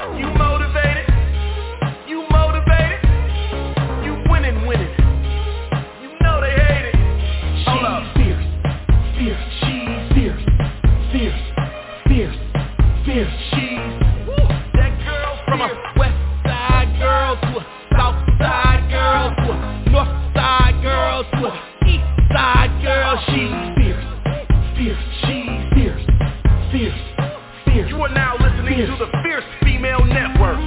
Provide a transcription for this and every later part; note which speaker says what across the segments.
Speaker 1: You motivated? You motivated? You winning. You know they hate it. Hold up.
Speaker 2: Fierce. She's fierce. She's
Speaker 1: That girl from a west side girl to a south side girl to a north side girl to a east side girl. She's
Speaker 2: fierce. She's fierce.
Speaker 1: You are now listening to the Fierce Female Network.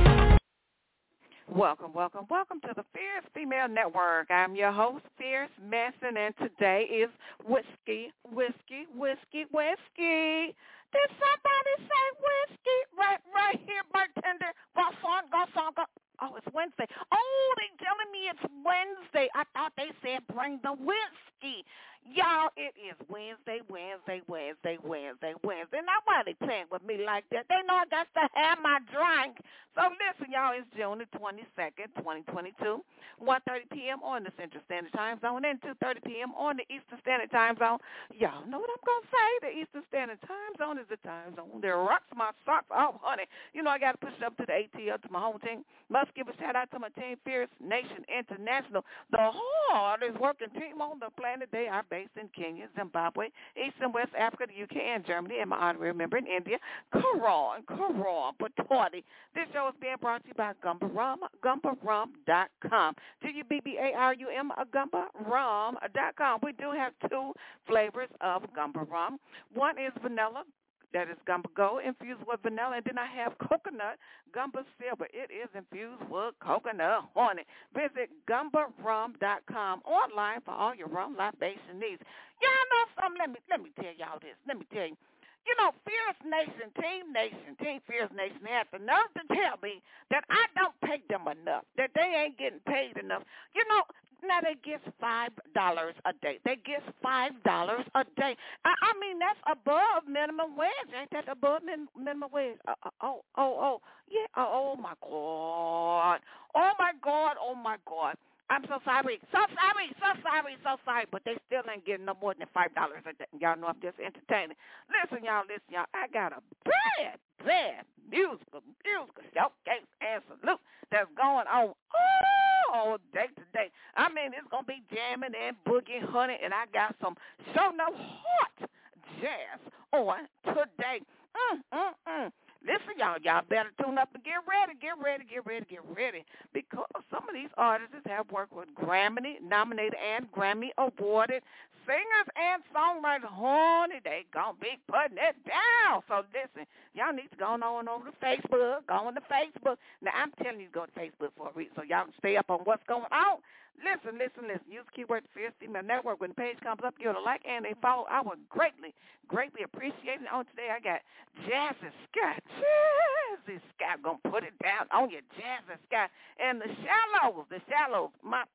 Speaker 3: Welcome to the Fierce Female Network. I'm your host, Fierce Messin, and today is Whiskey. Did somebody say whiskey? Right here, bartender. Garçon. Oh, it's Wednesday. Oh, they telling me it's Wednesday. I thought they said bring the whiskey. Y'all, it is Wednesday. Now, why they playing with me like that? They know I got to have my drink. So, listen, y'all, it's June the 22nd, 2022, 1:30 p.m. on the Central Standard Time Zone and 2:30 p.m. on the Eastern Standard Time Zone. Y'all know what I'm going to say. The Eastern Standard Time Zone is the time zone that rocks my socks off, honey. You know I got to push it up to the ATL, to my home team. Must give a shout-out to my team, Fierce Nation International, the hardest working team on the planet. They are based in Kenya, Zimbabwe, East and West Africa, the UK, and Germany, and my honorary member in India, Karan Patwadi. This show is being brought to you by Gumba Rum, GumbaRum.com. GUBBARUM, GumbaRum.com. We do have two flavors of Gumba Rum. One is vanilla. That is Gumba Go, infused with vanilla. And then I have coconut Gumba Silver. It is infused with coconut honey. Visit GumbaRum.com online for all your rum libation needs. Y'all know something? Let me tell y'all this. Let me tell you. You know, Fierce Nation, Team Fierce Nation, they have enough to tell me that I don't pay them enough, that they ain't getting paid enough. You know, now they get $5 a day. They get $5 a day. I mean, that's above minimum wage. Ain't that above minimum wage? Yeah. Oh, my God. I'm so sorry. But they still ain't getting no more than $5 a day. Y'all know I'm just entertaining. Listen, y'all. I got a bad musical showcase and salute that's going on all day today. I mean, it's going to be jamming and boogie, honey, and I got some hot jazz on today. Listen, y'all better tune up and get ready, because some of these artists have worked with Grammy-nominated and Grammy-awarded singers and songwriters. Honey, they gonna be putting it down. So listen, y'all need to go on over to Facebook. Go on to Facebook. Now, I'm telling you to go to Facebook for a reason, so y'all can stay up on what's going on. Listen. Use keyword Fierce Female Network. When the page comes up, give it a like and a follow. I would greatly appreciate it. On today, I got Jazzy Scott. Gonna put it down on your Jazzy Scott. And the Shallows. My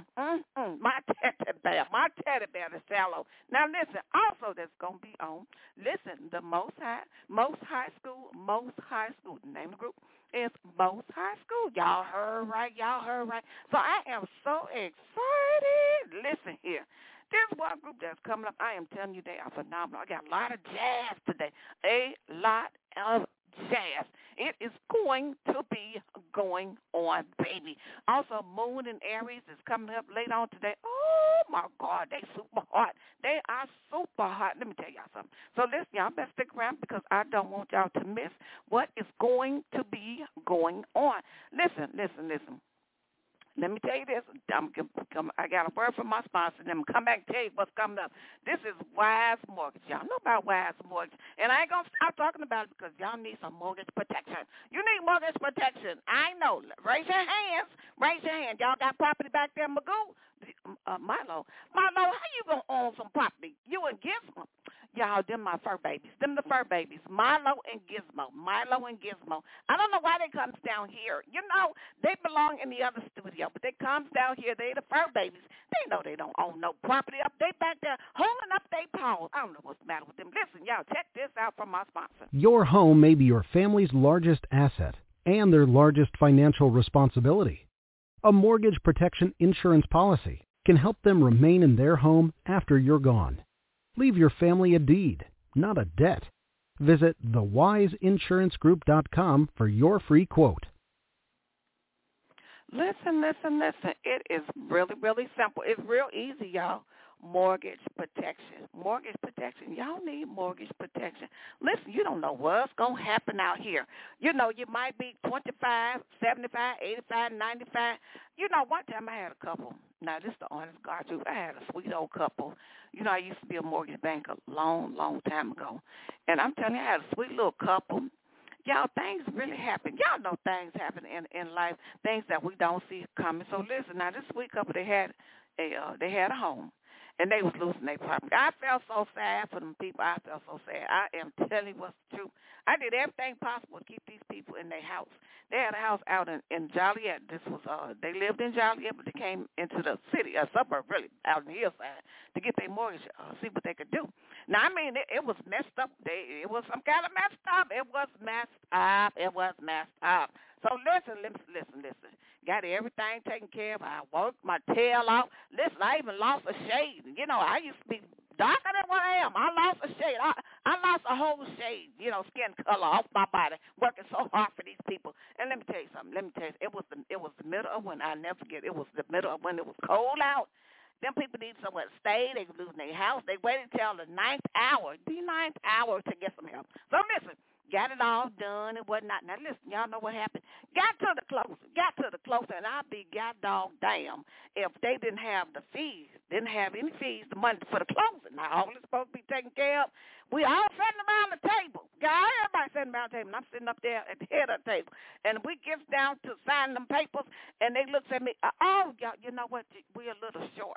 Speaker 3: teddy bear, the Shallow. Now, listen, also that's gonna be on. Listen, the Most High School. The name of the group is Most High School. Y'all heard right. So I am so excited. Listen here. There's one group that's coming up. I am telling you, they are phenomenal. I got a lot of jazz today. A lot of jazz. It is going to be going on, baby. Also, Moon and Aries is coming up later on today. Oh, my God, they super hot. They are super hot. Let me tell y'all something. So listen, y'all better stick around because I don't want y'all to miss what is going to be going on. Listen. Let me tell you this. I got a word from my sponsor, and I'm going to come back and tell you what's coming up. This is Wise Mortgage. Y'all know about Wise Mortgage. And I ain't going to stop talking about it because y'all need some mortgage protection. You need mortgage protection. I know. Raise your hands. Y'all got property back there in Magoo? Milo, how you going to own some property? You and Gizmo. Y'all, them my fur babies. Them the fur babies. Milo and Gizmo. I don't know why they comes down here. You know, they belong in the other studio, but they comes down here. They the fur babies. They know they don't own no property up. They back there holding up their paws. I don't know what's the matter with them. Listen, y'all, check this out from my sponsor.
Speaker 4: Your home may be your family's largest asset and their largest financial responsibility. A mortgage protection insurance policy can help them remain in their home after you're gone. Leave your family a deed, not a debt. Visit thewiseinsurancegroup.com for your free quote.
Speaker 3: Listen. It is really, really simple. It's real easy, y'all. Mortgage protection. Mortgage protection. Y'all need mortgage protection. Listen, you don't know what's going to happen out here. You know, you might be 25, 75, 85, 95. You know, one time I had a couple. Now, this is the honest God truth. I had a sweet old couple. You know, I used to be a mortgage banker a long, long time ago. And I'm telling you, I had a sweet little couple. Y'all, things really happen. Y'all know things happen in life, things that we don't see coming. So listen, now this sweet couple, they had a home, and they was losing their property. I felt so sad for them people. I felt so sad. I am telling you what's the truth. I did everything possible to keep these people in their house. They had a house out in Joliet. They lived in Joliet, but they came into the city, a suburb really, out on the hillside, to get their mortgage, see what they could do. Now, I mean, it was messed up. It was some kind of messed up. It was messed up. So listen. Got everything taken care of. I worked my tail off. Listen, I even lost a shade. You know, I used to be darker than what I am. I lost a shade. I lost a whole shade, you know, skin color off my body, working so hard for these people. And let me tell you something. It was the middle of winter. I'll never forget. It was the middle of when it was cold out. Them people need somewhere to stay. They were losing their house. They waited till the ninth hour to get some help. So listen. Got it all done and whatnot. Now, listen, y'all know what happened. Got to the closer, and I'll be god dog damn if they didn't have any fees, the money for the closing. Now, all it's supposed to be taken care of. We all sitting around the table. Everybody sitting around the table, and I'm sitting up there at the head of the table. And we gets down to sign them papers, and they looks at me, y'all, you know what, we're a little short.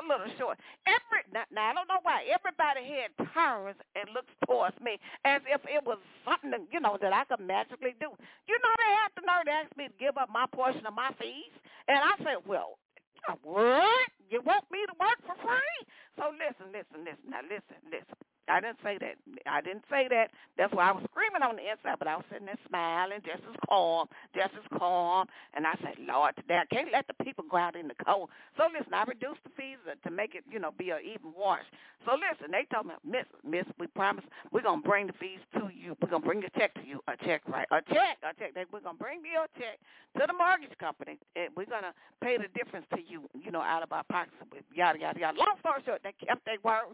Speaker 3: Now, I don't know why. Everybody head turns and looks towards me as if it was something, that, you know, that I could magically do. You know, they had the nerve to ask me to give up my portion of my fees. And I said, well, what? You want me to work for free? So listen. Now, listen. I didn't say that. That's why I was screaming on the inside, but I was sitting there smiling, just as calm. And I said, Lord, today I can't let the people go out in the cold. So listen, I reduced the fees to make it, you know, be an even wash. So listen, they told me, Miss, we promise we're going to bring the fees to you. We're going to bring the check to you. A check. We're going to bring you a check to the mortgage company, and we're going to pay the difference to you, you know, out of our pockets, yada, yada, yada. Long story short, they kept their word.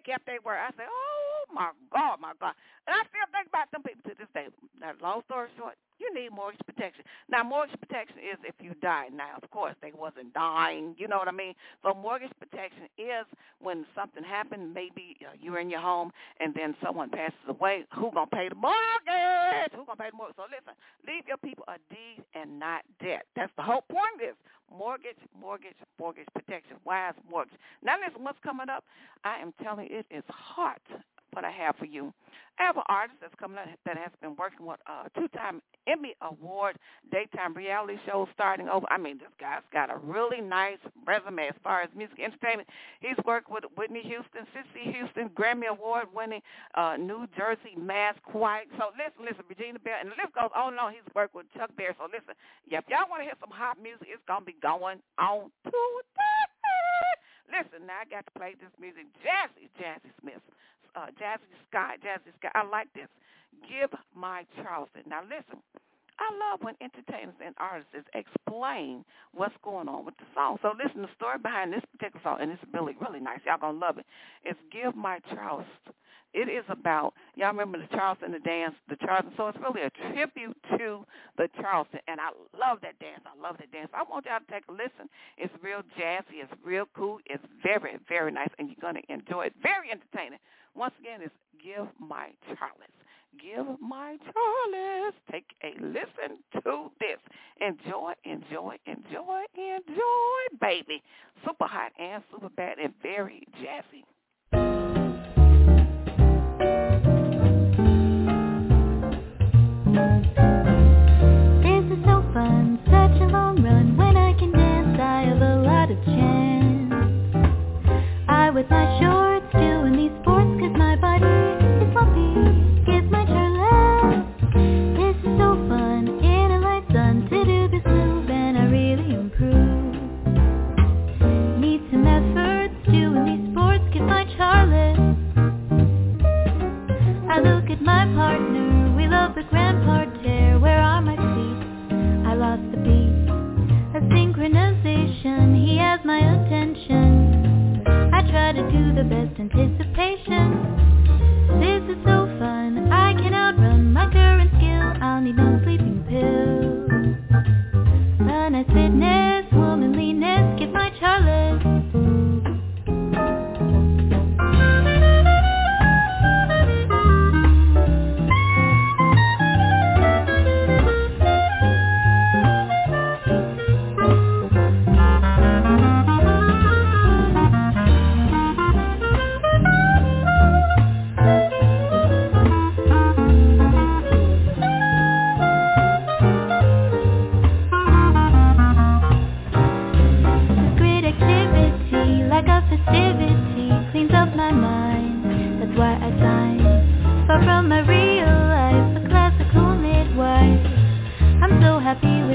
Speaker 3: I said, oh, my God. And I still think about them people to this day. Now, long story short, you need mortgage protection. Now, mortgage protection is if you die. Now, of course, they wasn't dying. You know what I mean? So mortgage protection is when something happened, maybe you're in your home and then someone passes away. Who's going to pay the mortgage? So listen, leave your people a deed and not debt. That's the whole point of this. Mortgage protection. Why is mortgage? Now, listen, what's coming up? I am telling you, it is hot. What I have for you. I have an artist that's coming up that has been working with a 2-time Emmy Award daytime reality show starting over. I mean, this guy's got a really nice resume as far as music entertainment. He's worked with Whitney Houston, Cissy Houston, Grammy Award-winning New Jersey Mass Quiet. So listen, Regina Bell, and the list goes on and on. He's worked with Chuck Berry. So listen, if y'all want to hear some hot music, it's going to be going on today. Listen, now I got to play this music. Jazzy Smith. Jazzy Sky. I like this. Give My Charleston. Now, listen, I love when entertainers and artists explain what's going on with the song. So, listen, the story behind this particular song, and it's really, really nice. Y'all going to love it. It's Give My Charleston. It is about, y'all remember the Charleston, the dance, the Charleston. So it's really a tribute to the Charleston, and I love that dance. I want y'all to take a listen. It's real jazzy. It's real cool. It's very, very nice, and you're going to enjoy it. Very entertaining. Once again, it's Give My Charles. Give My Charles. Take a listen to this. Enjoy, baby. Super hot and super bad and very jazzy.
Speaker 5: This is so fun, such a long run. When I can dance, I have a lot of chance. I with my shorts doing these sports, 'cause my body is sloppy. Give my Charles. This is so fun, in a light sun, to do this move, and I really improve. Need some efforts doing these sports,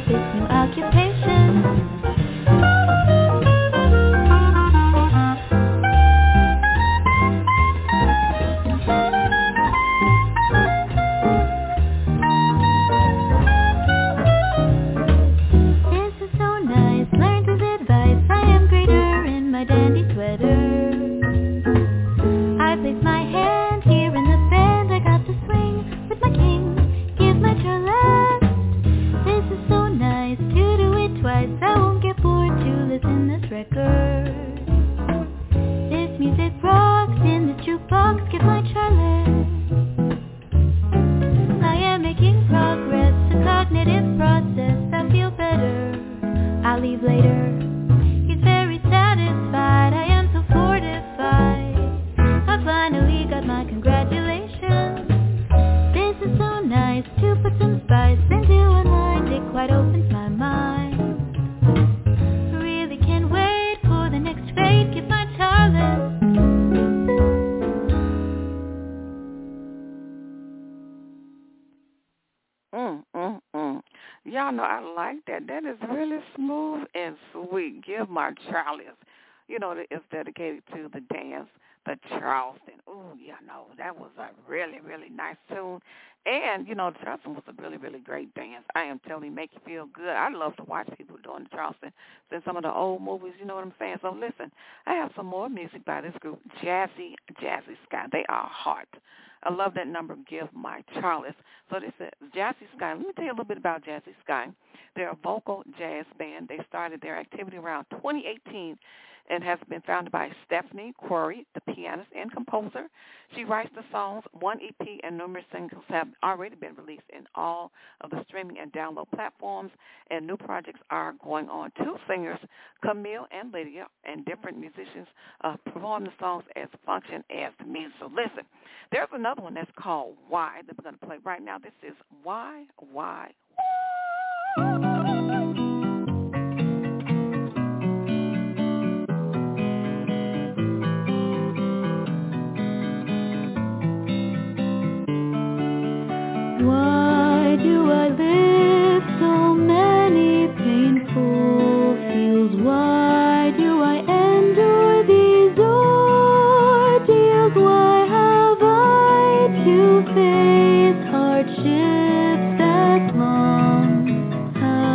Speaker 5: with this new occupation.
Speaker 3: Y'all know I like that. That is really smooth and sweet. Give my Charlies. You know, it's dedicated to the dance, the Charleston. Ooh, you know, that was a really, really nice tune. And, you know, the Charleston was a really, really great dance. I am telling you, make you feel good. I love to watch people doing the Charleston in some of the old movies, you know what I'm saying? So listen, I have some more music by this group, Jazzy Sky. They are hot. I love that number, Give My Charlies. So this is Jazzy Sky. Let me tell you a little bit about Jazzy Sky. They're a vocal jazz band. They started their activity around 2018 and has been founded by Stephanie Quarry, the pianist and composer. She writes the songs. One EP and numerous singles have already been released in all of the streaming and download platforms, and new projects are going on. Two singers, Camille and Lydia, and different musicians perform the songs as function as the music. So listen, there's another one that's called Why that we're going to play right now. This is Why.
Speaker 5: Why do I live so many painful feels? Why do I endure these ordeals? Why have I to face hardships that long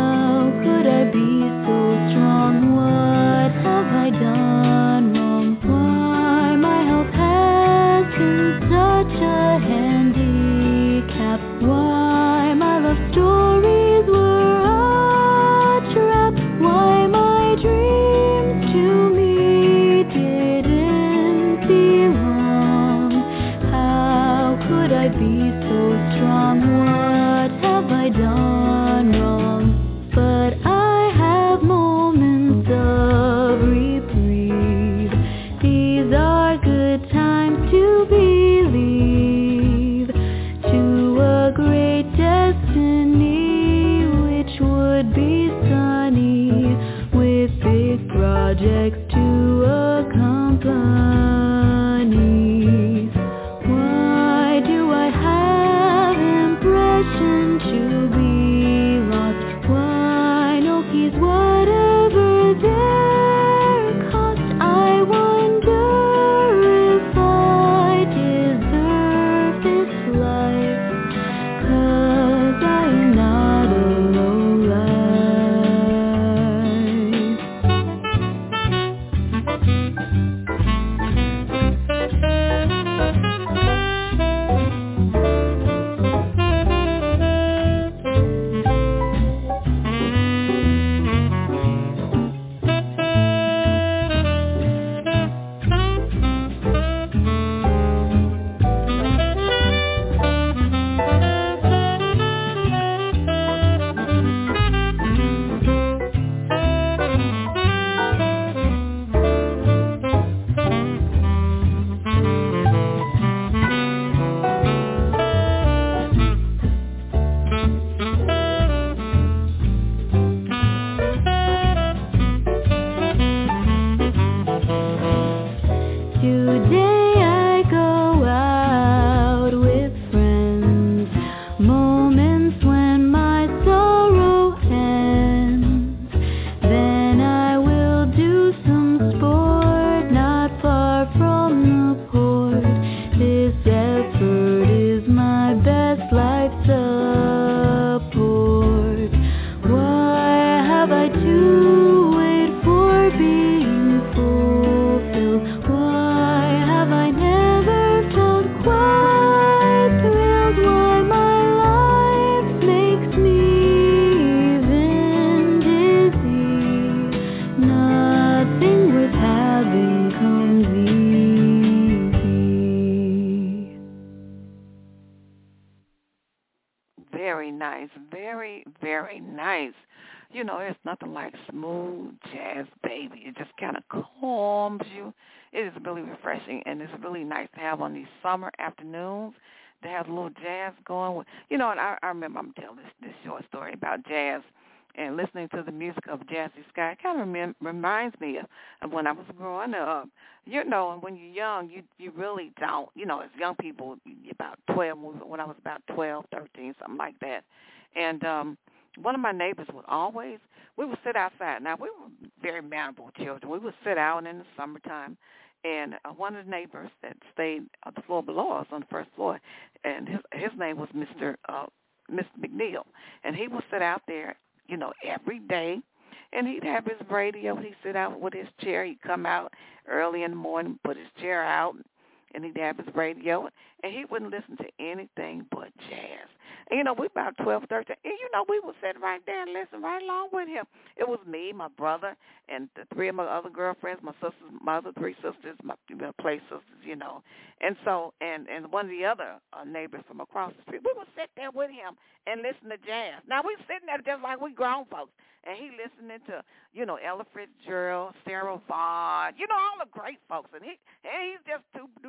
Speaker 3: very, very nice. You know, there's nothing like smooth jazz, baby. It just kind of calms you. It is really refreshing, and it's really nice to have on these summer afternoons to have a little jazz going. You know, and I remember I'm telling this short story about jazz and listening to the music of Jazzy Sky. It kind of reminds me of when I was growing up. You know, and when you're young, you really don't. You know, as young people, you're about 12, when I was about 12, 13, something like that. And one of my neighbors we would sit outside. Now, we were very mannerable children. We would sit out in the summertime, and one of the neighbors that stayed on the floor below us on the first floor, and his name was Mr. McNeil, and he would sit out there, you know, every day, and he'd have his radio. He'd sit out with his chair. He'd come out early in the morning, put his chair out, and he'd have his radio, and he wouldn't listen to anything but jazz. And, you know, we about 12, 13, and, you know, we would sit right there and listen right along with him. It was me, my brother, and the three of my other girlfriends, my other three sisters, my play sisters, you know. And so, and one of the other neighbors from across the street, we would sit there with him and listen to jazz. Now, we sitting there just like we grown folks, and he listening to, you know, Ella Fitzgerald, Sarah Vaughan, you know, all the great folks, and he's just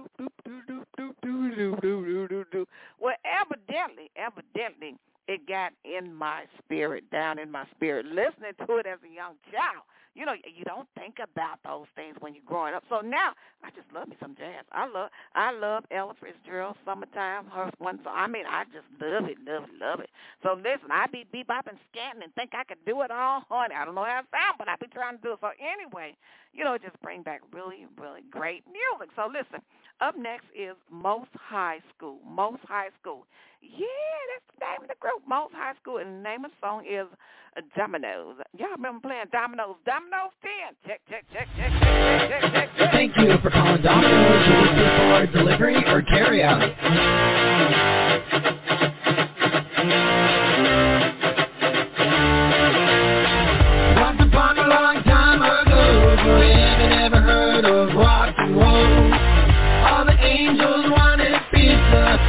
Speaker 3: do. Well, evidently, it got in my spirit, down in my spirit, listening to it as a young child. You know, you don't think about those things when you're growing up. So now, I just love me some jazz. I love Ella Fitzgerald, Summertime, her one song. I mean, I just love it. So listen, I be bebopping, scatting, and think I could do it all, honey. I don't know how it sounds, but I be trying to do it. So anyway, you know, it just bring back really, really great music. So listen, up next is Most High School. Most High School. Yeah, that's the name of the group, Most High School, and the name of the song is Dominoes. Y'all remember playing Dominoes? Dominoes 10. Check.
Speaker 6: Thank you for calling Dominoes. You're looking for delivery or carry out. Once upon a long time ago, you never heard of rock and roll. All the angels wanted pizza,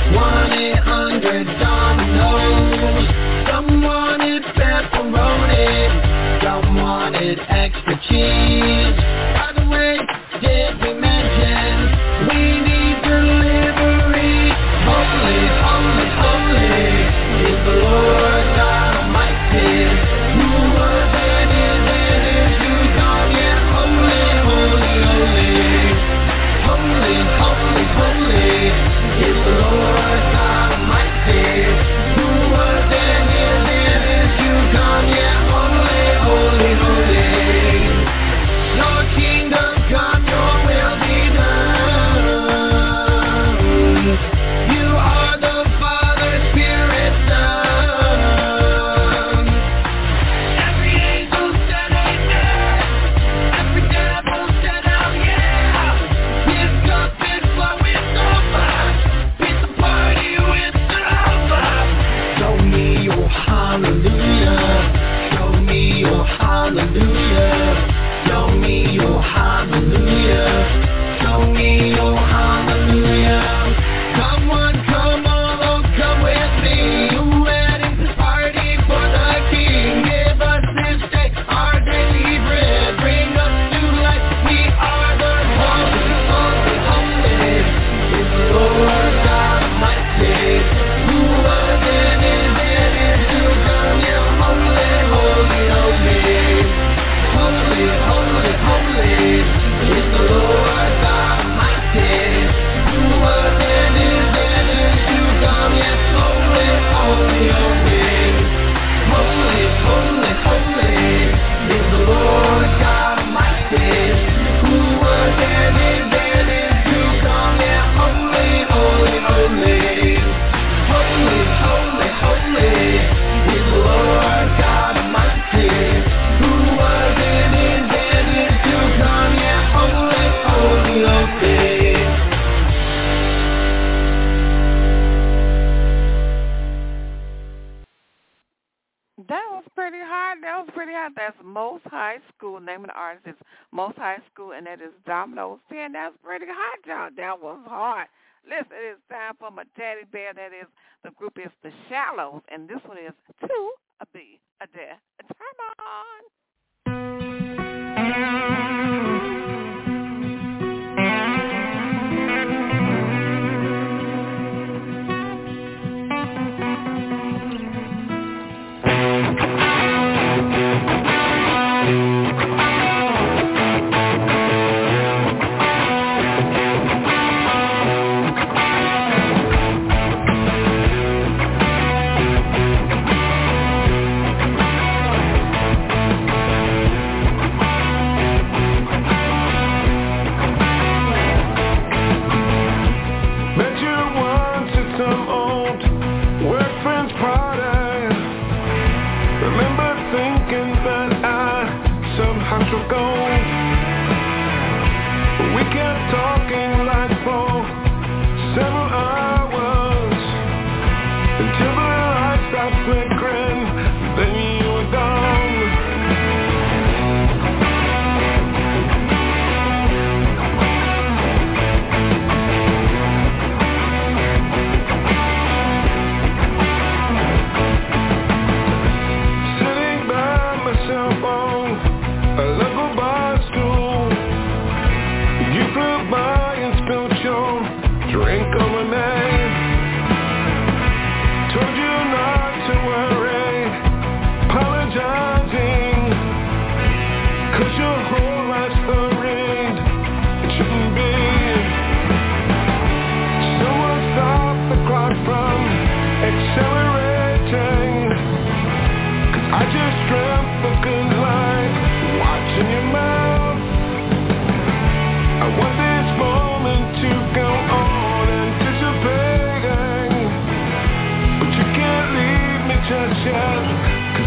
Speaker 6: 1-800-Dominoes. Some wanted pepperoni, some wanted extra cheese. By the way, did we mention we need delivery? Holy, holy, holy is the Lord God Almighty, who was and is to come. Yeah, holy, holy, holy, holy, holy, holy is the Lord God Almighty, who was and is to come. Yeah, holy, holy, holy. Your kingdom come, your will be done. You are the Father, Spirit, Son. Every angel said amen. Every devil said oh yeah. His cup is flowing over. It's a party with Jehovah. Show me your hallelujah. Show me your hallelujah. Show me your hallelujah. Show me your hallelujah. Come on, come with me. Wedding party for the King. Give us this day our daily bread. Bring us to life. We are the holy, holy, holy is the Lord God Almighty, who was and is to come. Yeah, holy, holy, holy. Holy, holy, holy is the Lord God Almighty, who was and is to come. Yes, holy, holy, holy. Holy, holy, holy is the Lord God Almighty, who was and is to come. Yeah, holy, holy, holy. Holy, holy, holy is the Lord God Almighty, who was and is to come. Yeah, holy, holy, holy.
Speaker 3: That was pretty hot. That's Most High School. The name of the artist is Most High School, and that is Dominoes 10. That's pretty hot, y'all. That was hard. Listen, it is time for my teddy bear. That is, the group is The Shallows, and this one is To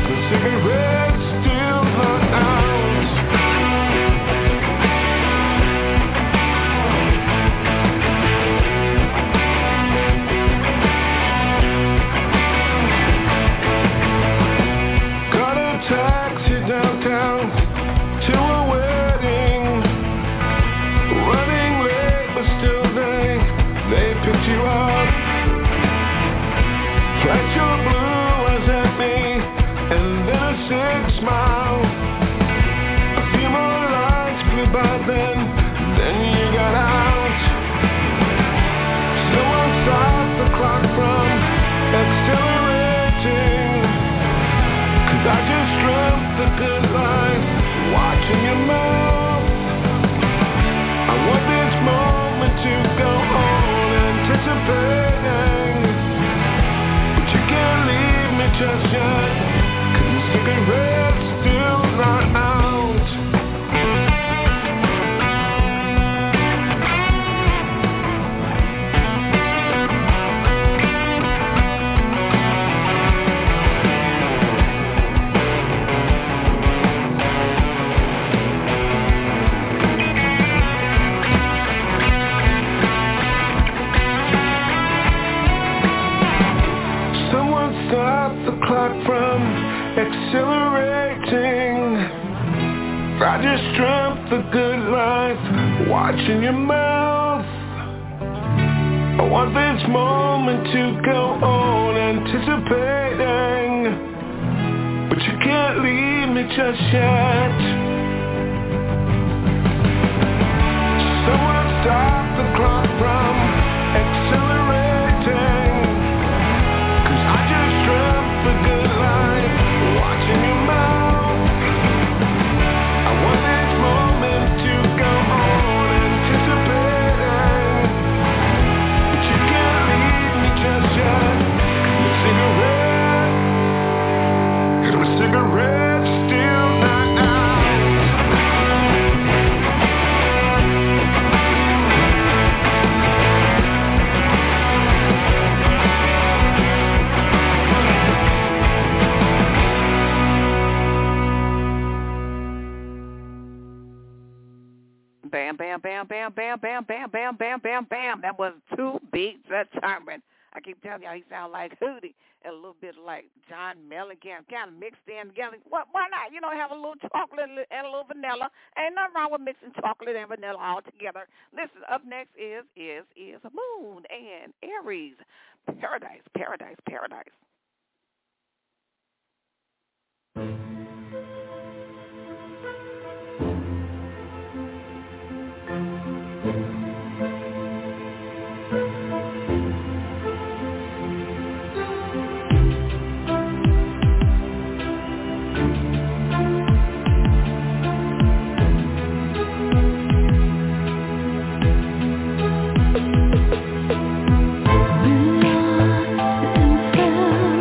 Speaker 3: Bam, bam, bam, bam, bam, bam, bam, bam, bam, bam, bam. That was two beats determined. I keep telling y'all he sound like Hootie and a little bit like John Mellencamp, kind of mixed in together. Why not? You know, have a little chocolate and a little vanilla. Ain't nothing wrong with mixing chocolate and vanilla all together. Listen, up next is Moon and Aries. Paradise, paradise, paradise.
Speaker 5: Lost and found.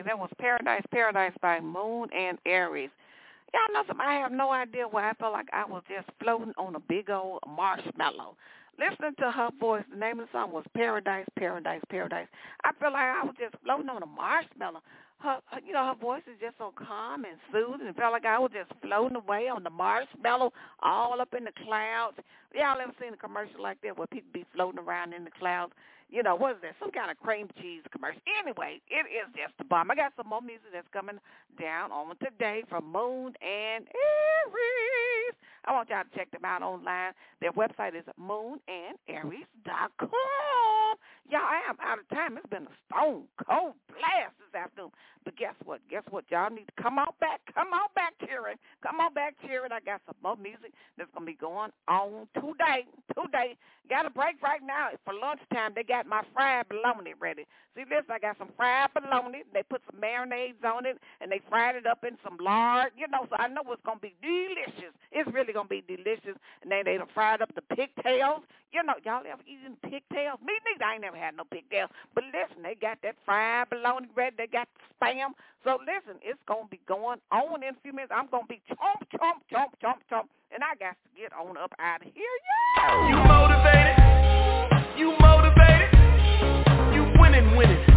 Speaker 3: Okay, that was Paradise by Moon and Aries. Y'all know something? I have no idea why I felt like I was just floating on a big old marshmallow. Listening to her voice, the name of the song was Paradise. I feel like I was just floating on a marshmallow. Her voice is just so calm and soothing. It felt like I was just floating away on the marshmallow all up in the clouds. Y'all ever seen a commercial like that where people be floating around in the clouds? You know, what is that? Some kind of cream cheese commercial. Anyway, it is just the bomb. I got some more music that's coming down on today from Moon and Aries. I want y'all to check them out online. Their website is moonandaries.com. Y'all, I am out of time. It's been a stone cold blast this afternoon. But guess what? Y'all need to come on back. Come on back, cheering. I got some more music that's going to be going on today. Got a break right now. For lunchtime, they got my fried bologna ready. See this? I got some fried bologna. They put some marinades on it, and they fried it up in some lard. So I know it's going to be delicious. It's really going to be delicious. And then they done fried up the pigtails. Y'all ever eaten pigtails? Me neither. I ain't never had no pigtails. But listen, they got that fried bologna ready. They got the spam. So listen, it's going to be going on in a few minutes. I'm going to be chomp. And I got to get on up out of here. Yeah!
Speaker 1: You motivated. You winning.